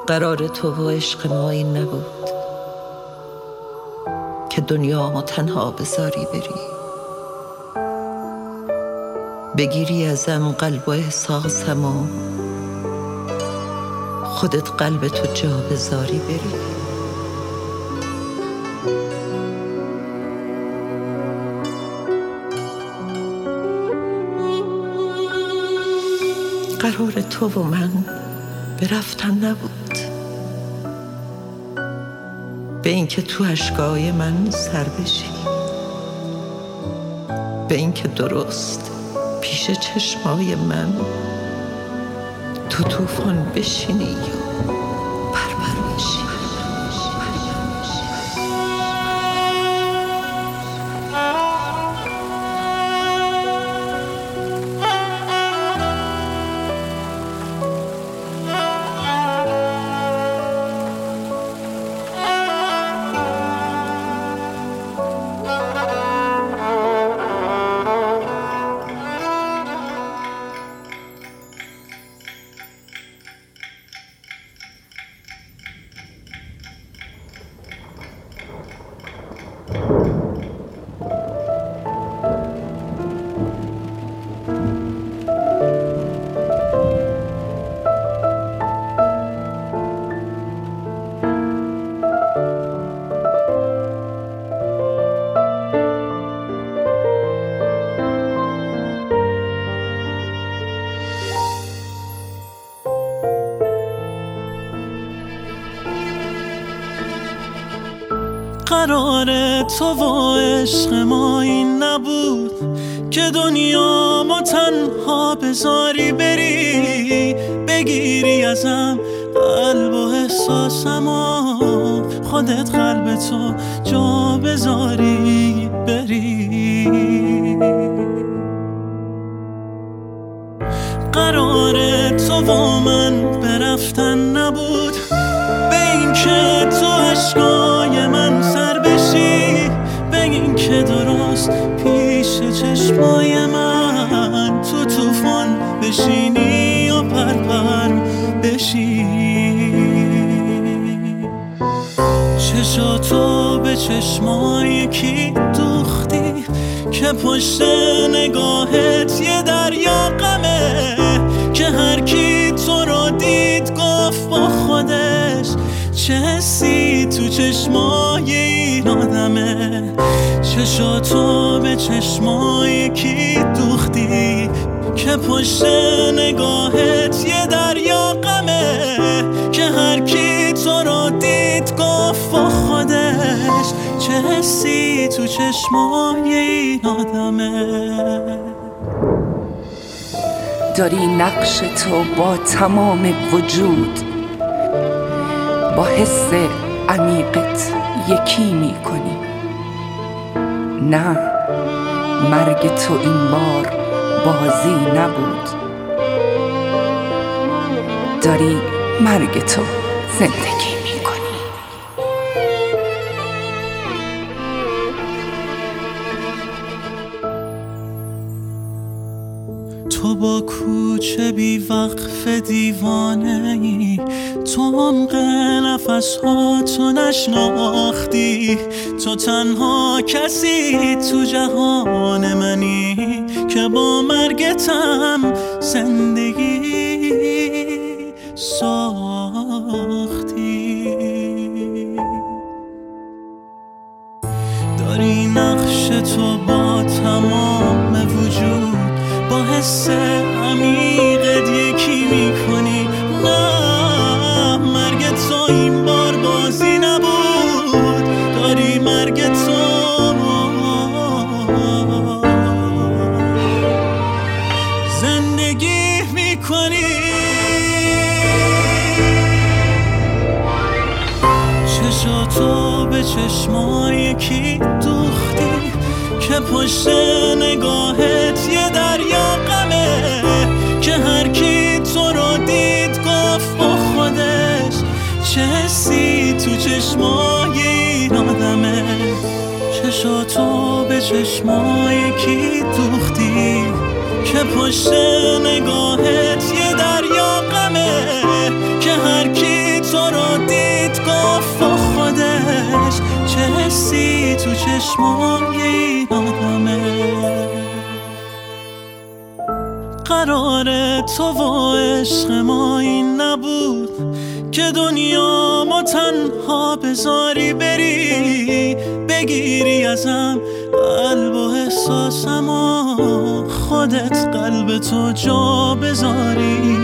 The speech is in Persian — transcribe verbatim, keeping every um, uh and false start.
قرار تو و عشق ما این نبود که دنیامو تنها بذاری بری، بگیری ازم قلب و احساسم و خودت قلب تو جا بذاری بری. قرار تو و من به رفتن نبود، به اینکه تو اشکای من سر بشی، به اینکه درست پیش چشمای من تو طوفان بشینی و پرپر بشی. قرار تو و عشق ما این نبود که دنیا ما تنها بذاری بری، بگیری ازم قلب و احساسم و خودت قلب تو جا بذاری بری. قرار تو و من به رفتن نبود، به این که تو عشقای من سر بشی، به این که درست پیش چشمای من تو طوفان بشینی و پرپر بشی. چشاتو به چشمای کی دوختی که پشت نگاهت یه دریا غمه، که هر کی تو رو دید گفت با خودش چه حسی تو چشمای این آدمه. چشاتو به چشمای کی دوختی که پشت نگاهت یه دریا غمه، که هر کی تو رو دید گفت با خودش چه حسی تو چشمای این آدمه. داری نقش تو با تمام وجود با حس عمیقت یکی میکنی. نه، مرگ تو این بار بازی نبود، داری مرگ تو زندگی میکنی. تو با کوچه بی وقف دیوانه ای، تو عمق نفس ها تو نشناختی، تو تنها کسی تو جهان منی که با مرگتم زندگی ساختی. داری نقش تو با تمام وجود با حس عمیقت یکی میکنی. نه، مرگ تو این بار بازی نبود، داری مرگ تو زندگی میکنی. چشاتو به چشمای کی دوختی که پشت نگاهت یه دریا غمه، که هر کی تو رو دید گفت با خودش چه حسی تو چشمای این آدمه. چشاتو به چشمای کی دوختی که پشت نگاهت یه دریا غمه، که هر کی تو چشمای این آدمه. قرار تو و عشق ما این نبود که دنیا ما تنها بذاری بری، بگیری ازم قلب و احساسم و خودت قلب تو جا بذاری.